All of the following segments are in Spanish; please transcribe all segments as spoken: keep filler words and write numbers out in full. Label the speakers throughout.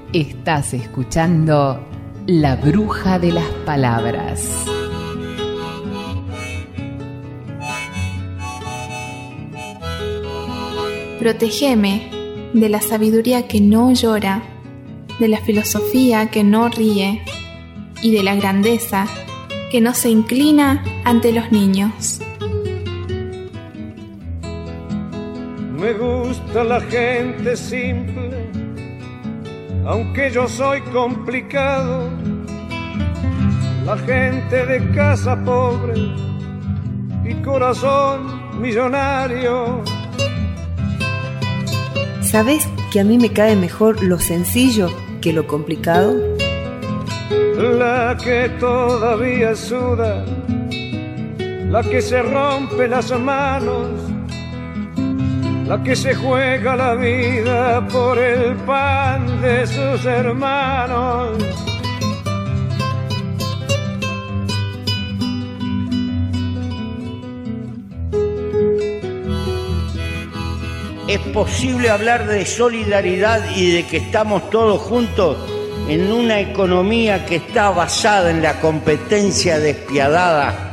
Speaker 1: Estás escuchando La Bruja de las Palabras.
Speaker 2: Protégeme de la sabiduría que no llora, de la filosofía que no ríe y de la grandeza que no se inclina ante los niños.
Speaker 3: Me gusta la gente simple, aunque yo soy complicado. La gente de casa pobre y corazón millonario.
Speaker 4: ¿Sabes que a mí me cae mejor lo sencillo que lo complicado?
Speaker 3: La que todavía suda, la que se rompe las manos, la que se juega la vida por el pan de sus hermanos.
Speaker 5: ¿Es posible hablar de solidaridad y de que estamos todos juntos en una economía que está basada en la competencia despiadada?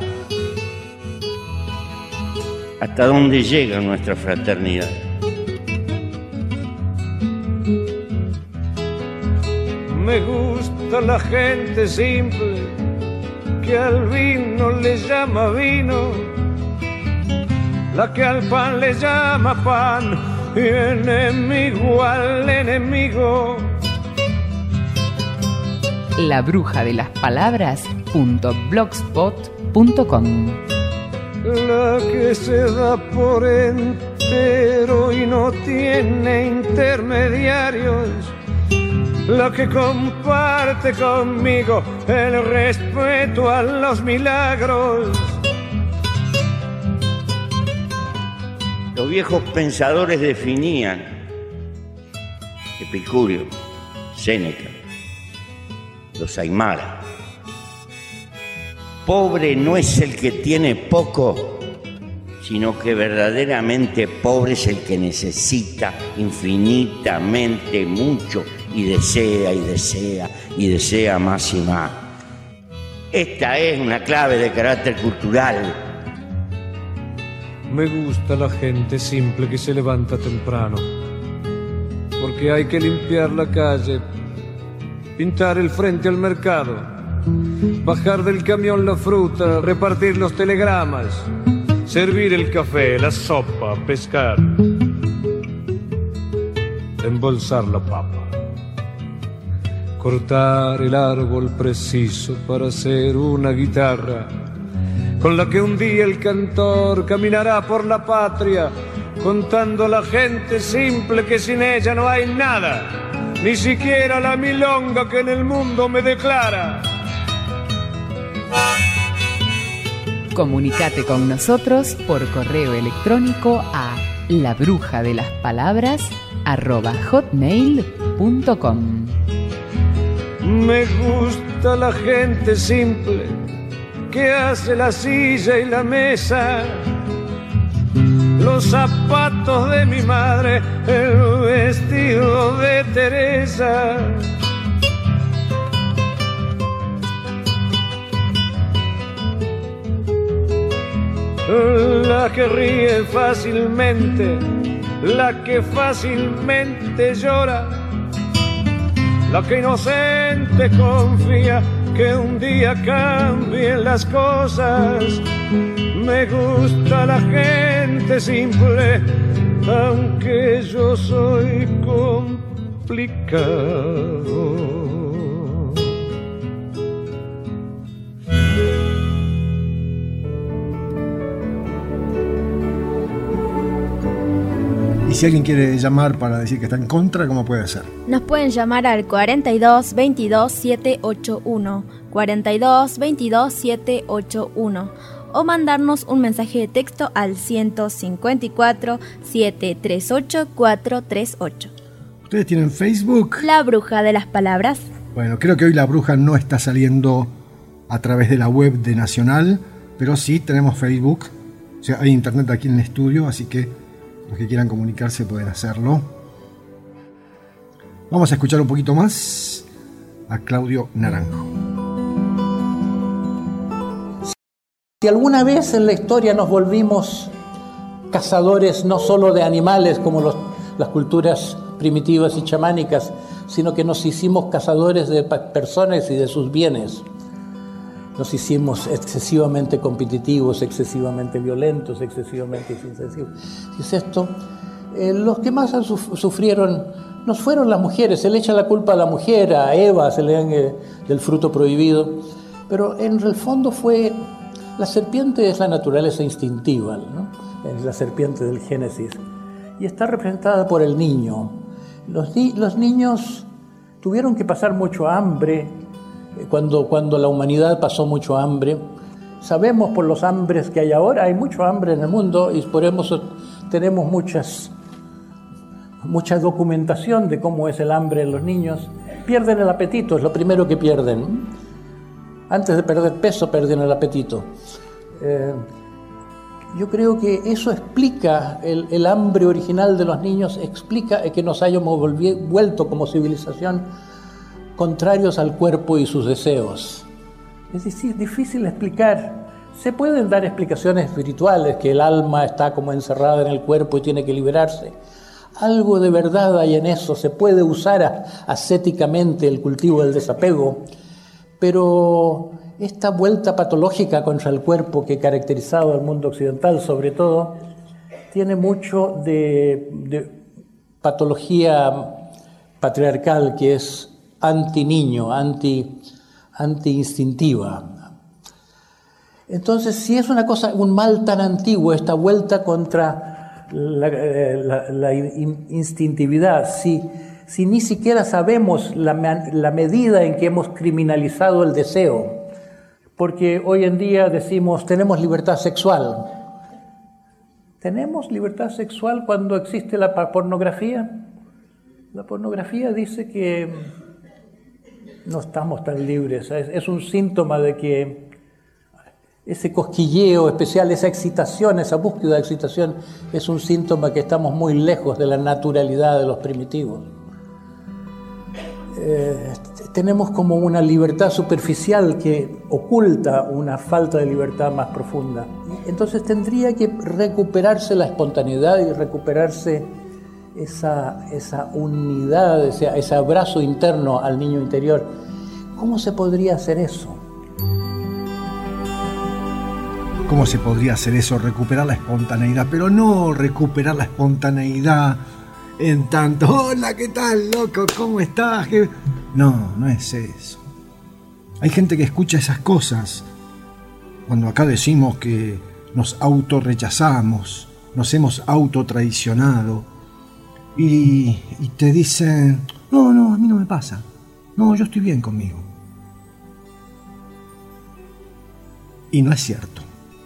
Speaker 5: ¿Hasta dónde llega nuestra fraternidad?
Speaker 3: Me gusta la gente simple que al vino le llama vino, la que al pan le llama pan y enemigo al enemigo.
Speaker 1: La bruja de las palabras punto blogspot punto com.
Speaker 3: La que se da por entero y no tiene intermediarios, la que comparte conmigo el respeto a los milagros.
Speaker 5: Los viejos pensadores definían, Epicurio, Séneca, los Aymara: pobre no es el que tiene poco, sino que verdaderamente pobre es el que necesita infinitamente mucho y desea y desea y desea más y más. Esta es una clave de carácter cultural.
Speaker 3: Me gusta la gente simple que se levanta temprano, porque hay que limpiar la calle, pintar el frente al mercado, bajar del camión la fruta, repartir los telegramas, servir el café, la sopa, pescar, embolsar la papa, cortar el árbol preciso para hacer una guitarra, con la que un día el cantor caminará por la patria, contando a la gente simple que sin ella no hay nada, ni siquiera la milonga que en el mundo me declara.
Speaker 1: Comunicate con nosotros por correo electrónico a labrujadelaspalabras arroba hotmail punto com.
Speaker 3: Me gusta la gente simple que hace la silla y la mesa, los zapatos de mi madre, el vestido de Teresa. La que ríe fácilmente, la que fácilmente llora, la que inocente confía que un día cambien las cosas. Me gusta la gente simple, aunque yo soy complicado.
Speaker 6: Y si alguien quiere llamar para decir que está en contra, ¿cómo puede hacer?
Speaker 7: Nos pueden llamar al cuarenta y dos veintidós setecientos ochenta y uno, cuarenta y dos veintidós setecientos ochenta y uno, o mandarnos un mensaje de texto al ciento cincuenta y cuatro, setecientos treinta y ocho, cuatrocientos treinta y ocho.
Speaker 6: ¿Ustedes tienen Facebook?
Speaker 7: La Bruja de las Palabras.
Speaker 6: Bueno, creo que hoy La Bruja no está saliendo a través de la web de Nacional, pero sí tenemos Facebook. O sea, hay internet aquí en el estudio, así que los que quieran comunicarse pueden hacerlo. Vamos a escuchar un poquito más a Claudio Naranjo.
Speaker 8: Si alguna vez en la historia nos volvimos cazadores no solo de animales como los, las culturas primitivas y chamánicas, sino que nos hicimos cazadores de personas y de sus bienes. Nos hicimos excesivamente competitivos, excesivamente violentos, excesivamente insensibles. Si es esto, eh, los que más sufrieron no fueron las mujeres. Se le echa la culpa a la mujer, a Eva, se le dan eh, del fruto prohibido, pero en el fondo fue... La serpiente es la naturaleza instintiva, ¿no? Es la serpiente del Génesis, y está representada por el niño. Los, ni- los niños tuvieron que pasar mucho hambre, cuando, cuando la humanidad pasó mucho hambre. Sabemos por los hambres que hay ahora, hay mucho hambre en el mundo, y por eso tenemos muchas, mucha documentación de cómo es el hambre en los niños. Pierden el apetito, es lo primero que pierden. Antes de perder peso, pierden el apetito. Eh, yo creo que eso explica, el, el hambre original de los niños explica que nos hayamos volvi- vuelto como civilización contrarios al cuerpo y sus deseos. Es decir, difícil explicar. Se pueden dar explicaciones espirituales, que el alma está como encerrada en el cuerpo y tiene que liberarse. Algo de verdad hay en eso, se puede usar a, ascéticamente el cultivo del desapego. Pero esta vuelta patológica contra el cuerpo que ha caracterizado al mundo occidental, sobre todo, tiene mucho de, de patología patriarcal, que es anti-niño, anti, anti-instintiva. Entonces, si es una cosa, un mal tan antiguo, esta vuelta contra la, la, la instintividad, si... si ni siquiera sabemos la, la medida en que hemos criminalizado el deseo, porque hoy en día decimos, tenemos libertad sexual. ¿Tenemos libertad sexual cuando existe la pornografía? La pornografía dice que no estamos tan libres, es, es un síntoma de que ese cosquilleo especial, esa excitación, esa búsqueda de excitación, es un síntoma que estamos muy lejos de la naturalidad de los primitivos. Eh, tenemos como una libertad superficial que oculta una falta de libertad más profunda. Entonces tendría que recuperarse la espontaneidad y recuperarse esa, esa unidad, ese, ese abrazo interno al niño interior. ¿Cómo se podría hacer eso?
Speaker 6: ¿Cómo se podría hacer eso? Recuperar la espontaneidad, pero no recuperar la espontaneidad en tanto, hola, ¿qué tal, loco? ¿Cómo estás? ¿Qué? No, no es eso. Hay gente que escucha esas cosas cuando acá decimos que nos autorrechazamos, nos hemos autotraicionado y, y te dicen, no, no, a mí no me pasa. No, yo estoy bien conmigo. Y no es cierto.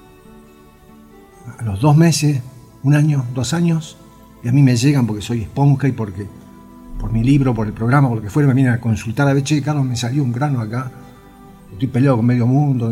Speaker 6: A los dos meses, un año, dos años, y a mí me llegan porque soy esponja y porque por mi libro, por el programa, por lo que fuera, me vienen a consultar a ver, che, Carlos, me salió un grano acá, estoy peleado con medio mundo.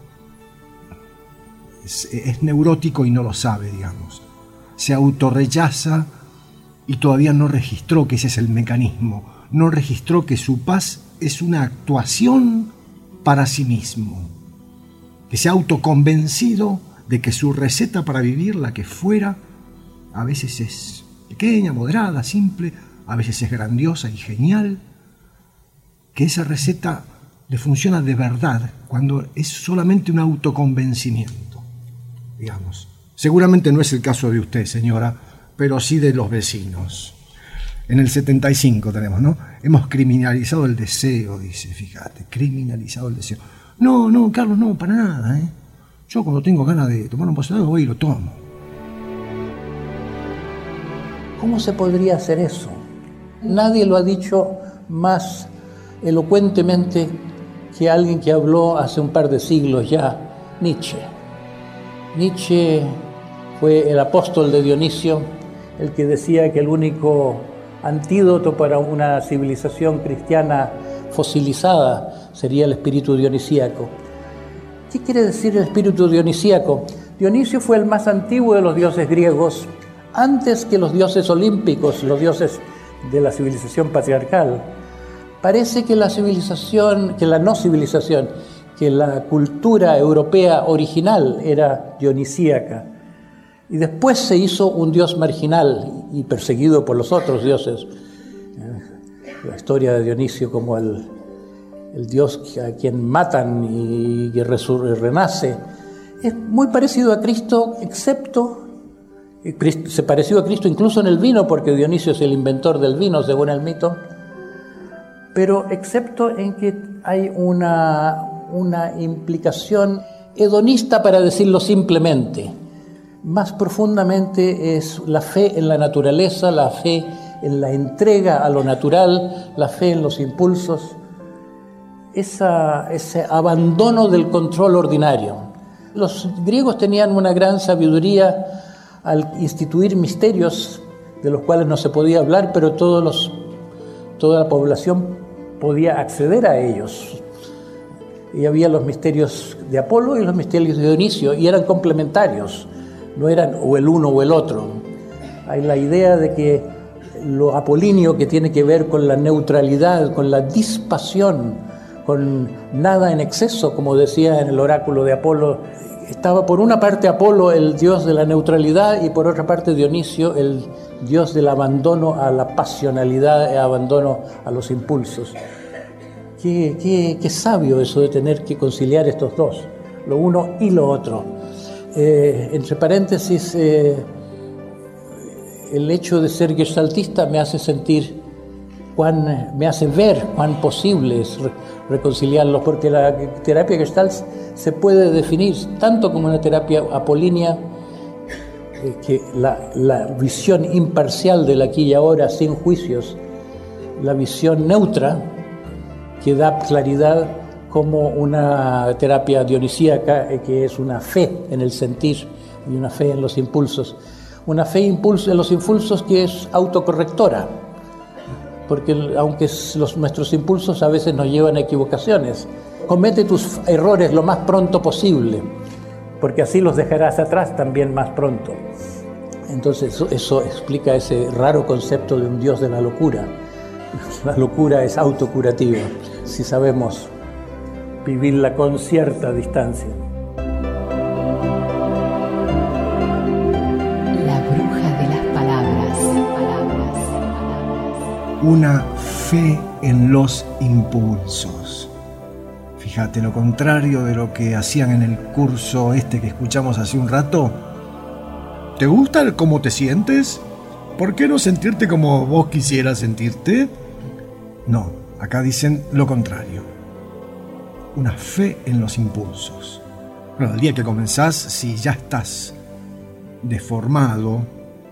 Speaker 6: Es, es neurótico y no lo sabe, digamos. Se autorrechaza y todavía no registró que ese es el mecanismo. No registró que su paz es una actuación para sí mismo. Que se ha autoconvencido de que su receta para vivir, la que fuera, a veces es pequeña, moderada, simple, a veces es grandiosa y genial, que esa receta le funciona de verdad cuando es solamente un autoconvencimiento, digamos. Seguramente no es el caso de usted, señora, pero sí de los vecinos. En el setenta y cinco tenemos, ¿no? Hemos criminalizado el deseo, dice, fíjate, criminalizado el deseo. No, no, Carlos, no, para nada, ¿eh? Yo cuando tengo ganas de tomar un vaso de agua voy y lo tomo.
Speaker 8: ¿Cómo se podría hacer eso? Nadie lo ha dicho más elocuentemente que alguien que habló hace un par de siglos ya, Nietzsche. Nietzsche fue el apóstol de Dionisio, el que decía que el único antídoto para una civilización cristiana fosilizada sería el espíritu dionisíaco. ¿Qué quiere decir el espíritu dionisíaco? Dionisio fue el más antiguo de los dioses griegos, antes que los dioses olímpicos, los dioses de la civilización patriarcal. Parece que la civilización, que la no civilización, que la cultura europea original era dionisíaca. Y después se hizo un dios marginal y perseguido por los otros dioses. La historia de Dionisio como el, el dios a quien matan y que resur- renace es muy parecido a Cristo, excepto, se pareció a Cristo incluso en el vino, porque Dionisio es el inventor del vino, según el mito, pero excepto en que hay una, una implicación hedonista, para decirlo simplemente. Más profundamente es la fe en la naturaleza, la fe en la entrega a lo natural, la fe en los impulsos, esa, ese abandono del control ordinario. Los griegos tenían una gran sabiduría al instituir misterios de los cuales no se podía hablar, pero todos los, toda la población podía acceder a ellos. Y había los misterios de Apolo y los misterios de Dionisio, y eran complementarios, no eran o el uno o el otro. Hay la idea de que lo apolíneo, que tiene que ver con la neutralidad, con la dispasión, con nada en exceso, como decía en el oráculo de Apolo, estaba por una parte Apolo, el dios de la neutralidad, y por otra parte Dionisio, el dios del abandono a la pasionalidad, el abandono a los impulsos. Qué, qué, qué sabio eso de tener que conciliar estos dos, lo uno y lo otro. Eh, entre paréntesis, eh, el hecho de ser gestaltista me hace sentir, cuán, me hace ver cuán posible es re- reconciliarlos, porque la terapia gestalt se puede definir tanto como una terapia apolínea, eh, que la, la visión imparcial del aquí y ahora, sin juicios, la visión neutra, que da claridad, como una terapia dionisíaca, eh, que es una fe en el sentir y una fe en los impulsos. Una fe impulso en los impulsos que es autocorrectora, porque aunque los, nuestros impulsos a veces nos llevan a equivocaciones, comete tus errores lo más pronto posible, porque así los dejarás atrás también más pronto. Entonces eso, eso explica ese raro concepto de un dios de la locura. La locura es autocurativa, si sabemos vivirla con cierta distancia.
Speaker 6: Una fe en los impulsos. Fíjate, lo contrario de lo que hacían en el curso este que escuchamos hace un rato. ¿Te gusta el cómo te sientes? ¿Por qué no sentirte como vos quisieras sentirte? No, acá dicen lo contrario. Una fe en los impulsos. Bueno, el día que comenzás, si ya estás deformado,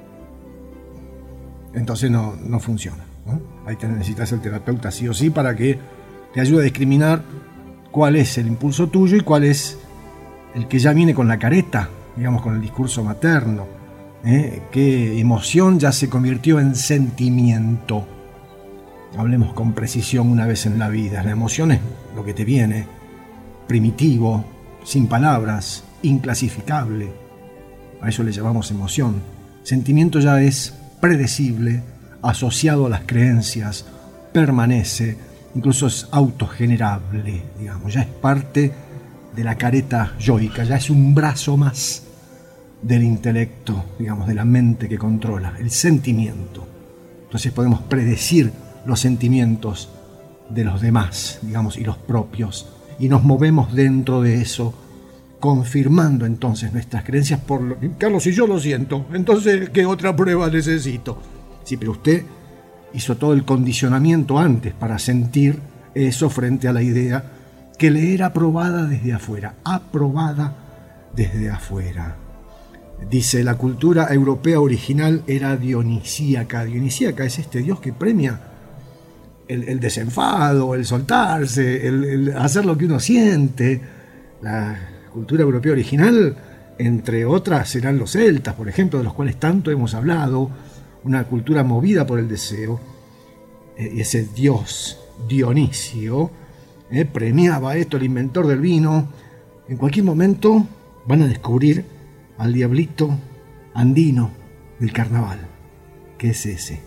Speaker 6: entonces no, no funciona. ¿no? Ahí te necesitas el terapeuta sí o sí para que te ayude a discriminar cuál es el impulso tuyo y cuál es el que ya viene con la careta, digamos, con el discurso materno. ¿eh? Qué emoción ya se convirtió en sentimiento. Hablemos con precisión una vez en la vida. La emoción es lo que te viene, primitivo, sin palabras, inclasificable. A eso le llamamos emoción. Sentimiento ya es predecible, asociado a las creencias, permanece, incluso es autogenerable, digamos, ya es parte de la careta yoica, ya es un brazo más del intelecto, digamos, de la mente que controla, el sentimiento. Entonces podemos predecir los sentimientos de los demás, digamos, y los propios, y nos movemos dentro de eso, confirmando entonces nuestras creencias por lo que Carlos y yo lo siento, entonces ¿qué otra prueba necesito? Sí, pero usted hizo todo el condicionamiento antes para sentir eso frente a la idea que le era aprobada desde afuera, aprobada desde afuera. Dice, la cultura europea original era dionisíaca. Dionisíaca es este dios que premia el, el desenfado, el soltarse, el, el hacer lo que uno siente. La cultura europea original, entre otras, serán los celtas, por ejemplo, de los cuales tanto hemos hablado, una cultura movida por el deseo. Eh, y ese dios Dionisio eh, premiaba esto, el inventor del vino. En cualquier momento van a descubrir al diablito andino del carnaval, que es ese.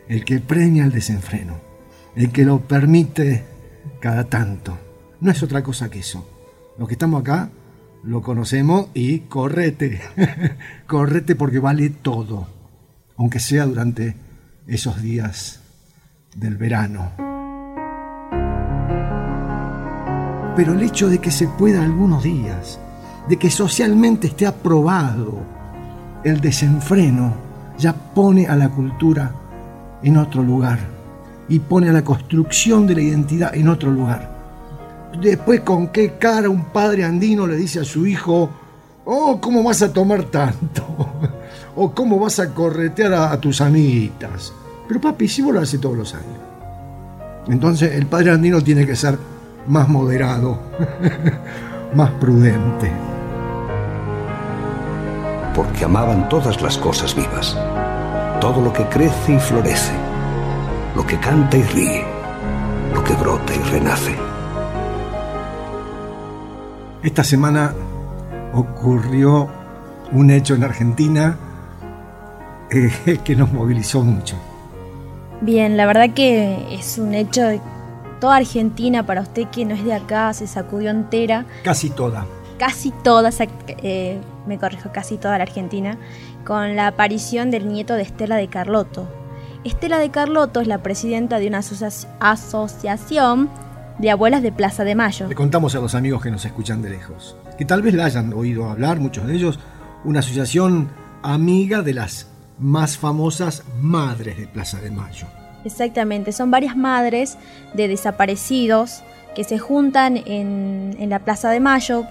Speaker 6: el que premia el desenfreno, el que lo permite cada tanto. No es otra cosa que eso. Los que estamos acá lo conocemos y correte, correte porque vale todo, aunque sea durante esos días del verano. Pero el hecho de que se pueda algunos días, de que socialmente esté aprobado el desenfreno, ya pone a la cultura en otro lugar y pone a la construcción de la identidad en otro lugar. Después, ¿con qué cara un padre andino le dice a su hijo: oh, ¿cómo vas a tomar tanto? O ¿cómo vas a corretear a, a tus amiguitas? Pero papi, si vos lo haces todos los años. Entonces el padre andino tiene que ser más moderado, más prudente.
Speaker 9: Porque amaban todas las cosas vivas, todo lo que crece y florece, lo que canta y ríe, lo que brota y renace.
Speaker 6: Esta semana ocurrió un hecho en Argentina eh, que nos movilizó mucho.
Speaker 7: Bien, la verdad que es un hecho de toda Argentina. Para usted que no es de acá, se sacudió entera.
Speaker 6: Casi toda.
Speaker 7: Casi toda, eh, me corrijo, casi toda la Argentina, con la aparición del nieto de Estela de Carlotto. Estela de Carlotto es la presidenta de una asoci- asociación de abuelas de Plaza de Mayo.
Speaker 6: Le contamos a los amigos que nos escuchan de lejos, que tal vez la hayan oído hablar, muchos de ellos, una asociación amiga de las más famosas madres de Plaza de Mayo.
Speaker 7: Exactamente, son varias madres de desaparecidos que se juntan en, en la Plaza de Mayo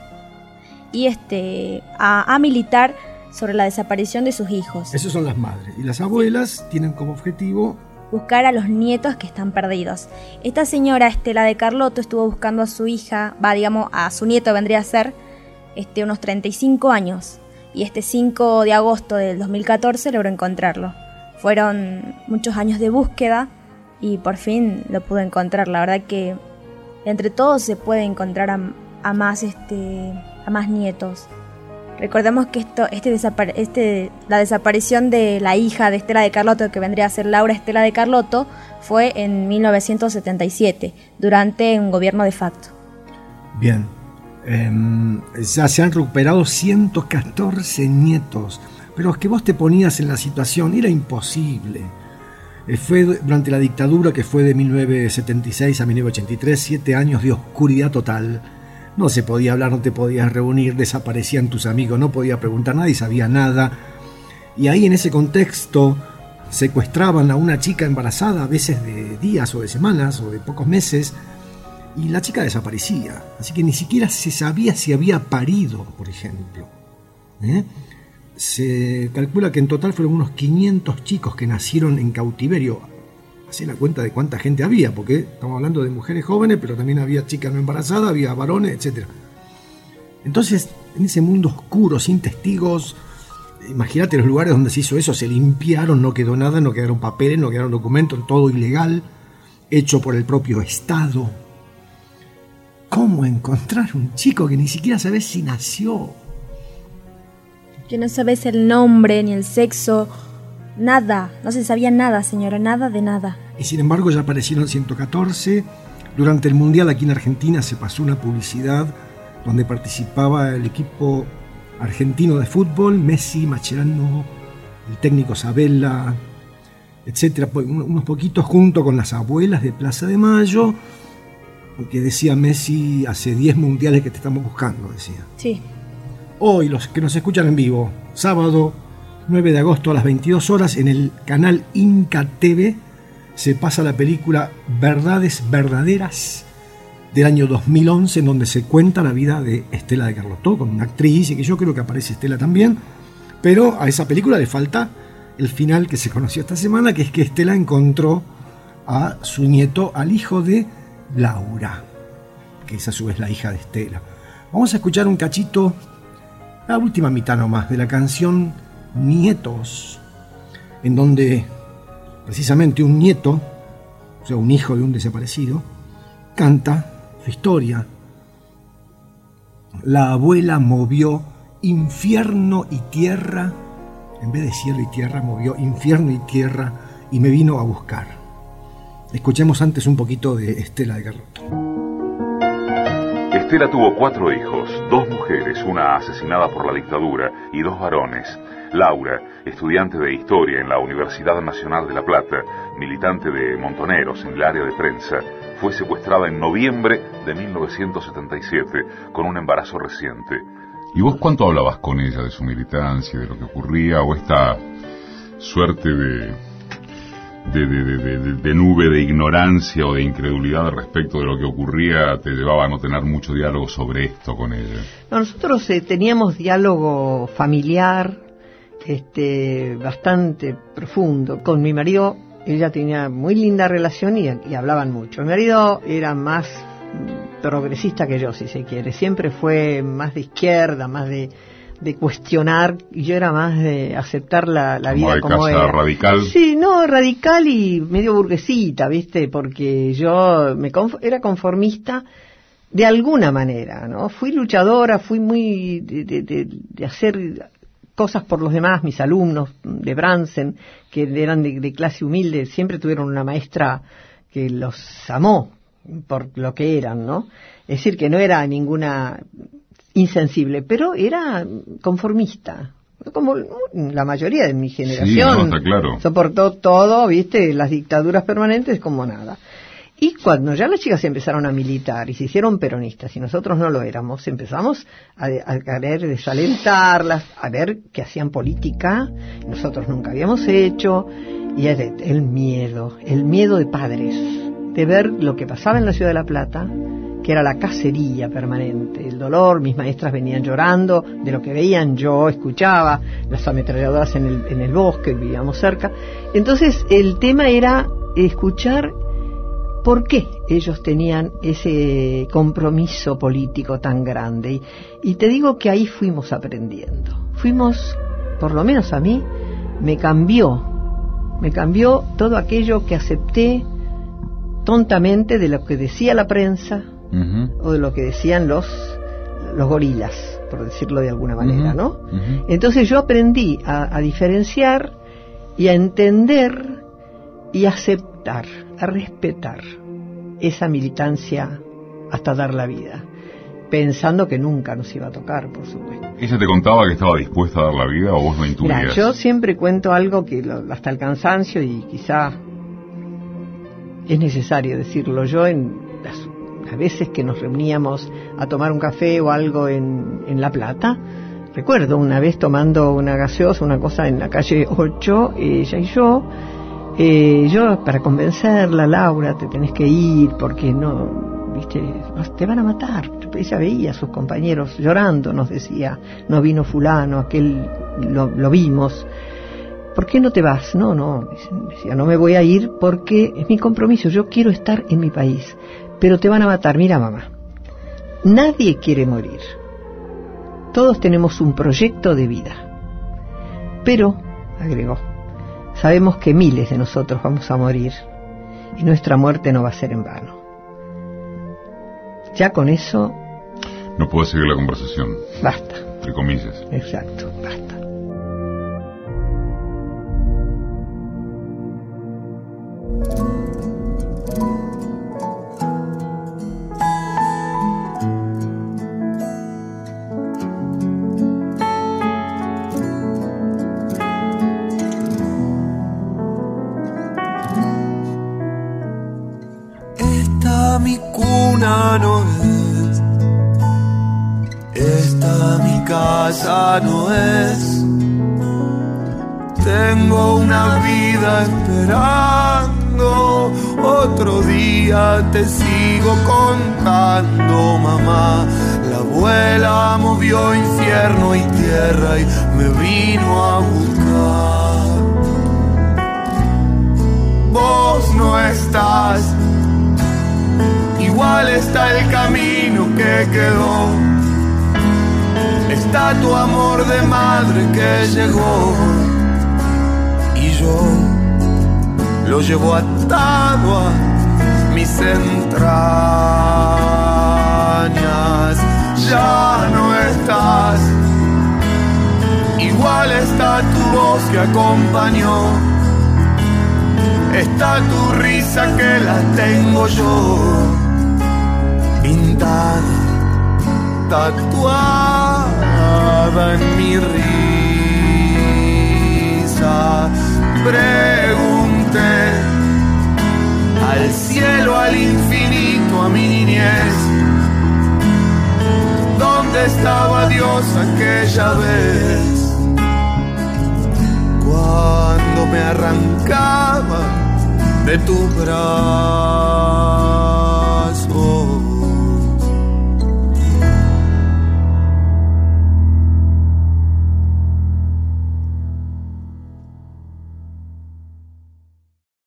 Speaker 7: y este, a, a militar sobre la desaparición de sus hijos.
Speaker 6: Esas son las madres. Y las abuelas tienen como objetivo
Speaker 7: buscar a los nietos que están perdidos. Esta señora Estela de Carlotto estuvo buscando a su hija, va, digamos, a su nieto vendría a ser este, unos treinta y cinco años. Y este cinco de agosto del dos mil catorce logró encontrarlo. Fueron muchos años de búsqueda y por fin lo pudo encontrar. La verdad que entre todos se puede encontrar a, a, más, este, a más nietos. Recordemos que esto, este desapare- este, la desaparición de la hija de Estela de Carlotto, que vendría a ser Laura Estela de Carlotto, fue en mil novecientos setenta y siete, durante un gobierno de facto.
Speaker 6: Bien, eh, ya se han recuperado ciento catorce nietos, pero es que vos te ponías en la situación, era imposible. Eh, fue durante la dictadura, que fue de mil novecientos setenta y seis a mil novecientos ochenta y tres, siete años de oscuridad total. No se podía hablar, no te podías reunir, desaparecían tus amigos, no podía preguntar, nadie sabía nada. Y ahí en ese contexto secuestraban a una chica embarazada, a veces de días o de semanas o de pocos meses, y la chica desaparecía. Así que ni siquiera se sabía si había parido, por ejemplo. ¿Eh? Se calcula que en total fueron unos quinientos chicos que nacieron en cautiverio. Hacé la cuenta de cuánta gente había, porque estamos hablando de mujeres jóvenes, pero también había chicas no embarazadas, había varones, etcétera. Entonces, en ese mundo oscuro, sin testigos, imagínate los lugares donde se hizo eso, se limpiaron, no quedó nada, no quedaron papeles, no quedaron documentos, todo ilegal, hecho por el propio Estado. ¿Cómo encontrar un chico que ni siquiera sabes si nació?
Speaker 7: Que no sabes el nombre ni el sexo. Nada, no se sabía nada, señora, nada de nada.
Speaker 6: Y sin embargo ya aparecieron ciento catorce. Durante el Mundial aquí en Argentina se pasó una publicidad donde participaba el equipo argentino de fútbol, Messi, Mascherano, el técnico Sabella, etcétera, unos poquitos junto con las abuelas de Plaza de Mayo, que decía Messi, hace diez mundiales que te estamos buscando, decía.
Speaker 7: Sí.
Speaker 6: Hoy, los que nos escuchan en vivo, sábado nueve de agosto a las veintidós horas, en el canal Inca T V se pasa la película Verdades Verdaderas del año dos mil once, en donde se cuenta la vida de Estela de Carlotto, con una actriz, y que yo creo que aparece Estela también, pero a esa película le falta el final que se conoció esta semana, que es que Estela encontró a su nieto, al hijo de Laura, que es a su vez la hija de Estela. Vamos a escuchar un cachito, la última mitad nomás, de la canción Nietos, en donde precisamente un nieto, o sea, un hijo de un desaparecido, canta su historia. La abuela movió infierno y tierra, en vez de cielo y tierra, movió infierno y tierra y me vino a buscar. Escuchemos antes un poquito de Estela de Carlotto.
Speaker 10: Estela tuvo cuatro hijos, dos mujeres, una asesinada por la dictadura, y dos varones. Laura, estudiante de Historia en la Universidad Nacional de La Plata, militante de Montoneros en el área de prensa, fue secuestrada en noviembre de mil novecientos setenta y siete, con un embarazo reciente.
Speaker 11: ¿Y vos cuánto hablabas con ella de su militancia, de lo que ocurría, o esta suerte de, de, de, de, de, de nube de ignorancia o de incredulidad respecto de lo que ocurría te llevaba a no tener mucho diálogo sobre esto con ella?
Speaker 12: No, nosotros eh, teníamos diálogo familiar, este, bastante profundo. Con mi marido, ella tenía muy linda relación y, y hablaban mucho. Mi marido era más progresista que yo, si se quiere. Siempre fue más de izquierda, más de, de cuestionar, y yo era más de aceptar la, la vida como era.
Speaker 11: Radical.
Speaker 12: Sí, no, radical y medio burguesita, ¿viste? Porque yo me conf- era conformista de alguna manera, ¿no? Fui luchadora, fui muy de, de, de, de hacer cosas por los demás. Mis alumnos de Bransen, que eran de, de clase humilde, siempre tuvieron una maestra que los amó por lo que eran, ¿no? Es decir, que no era ninguna insensible, pero era conformista, como la mayoría de mi generación.
Speaker 11: Sí, no, está claro.
Speaker 12: Soportó todo, ¿viste? Las dictaduras permanentes como nada. Y cuando ya las chicas empezaron a militar y se hicieron peronistas y nosotros no lo éramos, empezamos a, a querer desalentarlas, a ver que hacían política, nosotros nunca habíamos hecho, y el, el miedo, el miedo de padres, de ver lo que pasaba en la ciudad de La Plata, que era la cacería permanente, el dolor. Mis maestras venían llorando de lo que veían, yo escuchaba las ametralladoras en el, en el bosque, vivíamos cerca. Entonces el tema era escuchar por qué ellos tenían ese compromiso político tan grande. Y, y te digo que ahí fuimos aprendiendo. Fuimos, por lo menos a mí, me cambió, me cambió todo aquello que acepté tontamente de lo que decía la prensa, uh-huh, o de lo que decían los los gorilas, por decirlo de alguna manera, uh-huh, ¿no? Uh-huh. Entonces yo aprendí a, a diferenciar y a entender y a aceptar, a respetar esa militancia hasta dar la vida, pensando que nunca nos iba a tocar, por supuesto.
Speaker 11: ¿Ella te contaba que estaba dispuesta a dar la vida o vos lo intuías?
Speaker 12: Mirá, yo siempre cuento algo que lo, hasta el cansancio, y quizá es necesario decirlo. Yo en las, las veces que nos reuníamos a tomar un café o algo en, en La Plata, recuerdo una vez tomando una gaseosa, una cosa en la calle ocho, ella y yo, eh, yo para convencerla, Laura, te tenés que ir porque no, viste, te van a matar. Ella veía a sus compañeros llorando, nos decía, no vino fulano, aquel lo, lo vimos. ¿Por qué no te vas? No, no, decía, no me voy a ir porque es mi compromiso, yo quiero estar en mi país, pero te van a matar. Mira, mamá, nadie quiere morir, todos tenemos un proyecto de vida, pero, agregó, sabemos que miles de nosotros vamos a morir y nuestra muerte no va a ser en vano. Ya con eso...
Speaker 11: No puedo seguir la conversación.
Speaker 12: Basta.
Speaker 11: Entre comillas.
Speaker 12: Exacto, basta.
Speaker 13: Mi cuna no es, esta mi casa no es. Tengo una vida esperando, otro día te sigo contando, mamá. La abuela movió infierno y tierra y me vino a buscar. Vos no estás, igual está el camino que quedó, está tu amor de madre que llegó, y yo lo llevo atado a mis entrañas. Ya no estás, igual está tu voz que acompañó está tu risa que la tengo yo, pintada, tatuada en mi risa. Pregunté al cielo, al infinito, a mi niñez, ¿dónde estaba Dios aquella vez? Cuando me arrancaba de tu brazo.